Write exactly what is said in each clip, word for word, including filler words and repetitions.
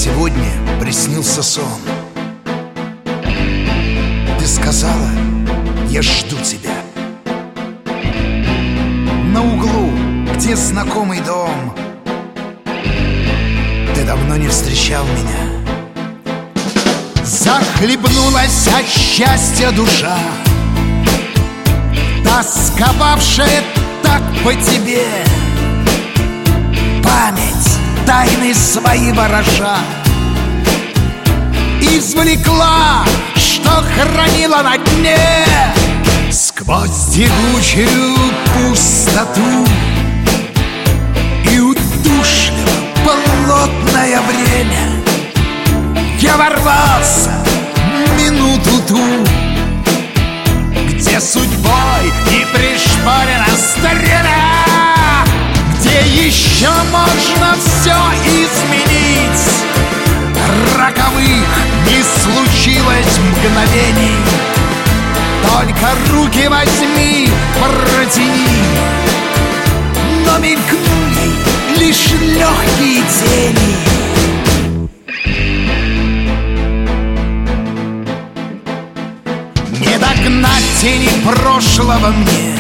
сегодня приснился сон. Ты сказала: я жду тебя. На углу, где знакомый дом, ты давно не встречал меня. Захлебнулась от счастья душа, тосковавшая так по тебе. Память тайны свои вороша извлекла, что хранила на дне. Сквозь тягучую пустоту и удушливо болотное время я ворвался в минуту ту, где судьбой не пришпорено стремя, где еще можно все изменить. Роковых не случилось мгновений, только руки возьми, протяни. Но мелькнули лишь легкие тени. Не догнать тени прошлого мне,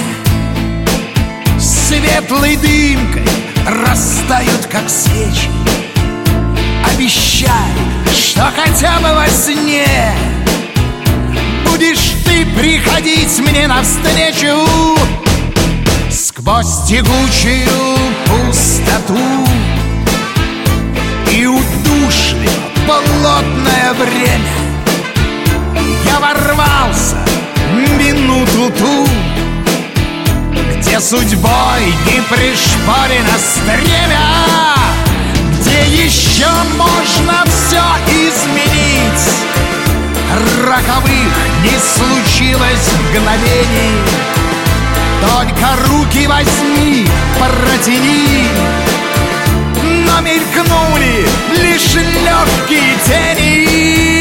светлой дымкой растают, как свечи. Обещай, что хотя бы во сне будешь ты приходить мне навстречу. Сквозь тягучую пустоту и удушливо болотное время я ворвался в минуту ту, где судьбой не пришпорено стремя, где еще можно все изменить. Роковых не случилось мгновений, только руки возьми, протяни. Но мелькнули лишь легкие тени.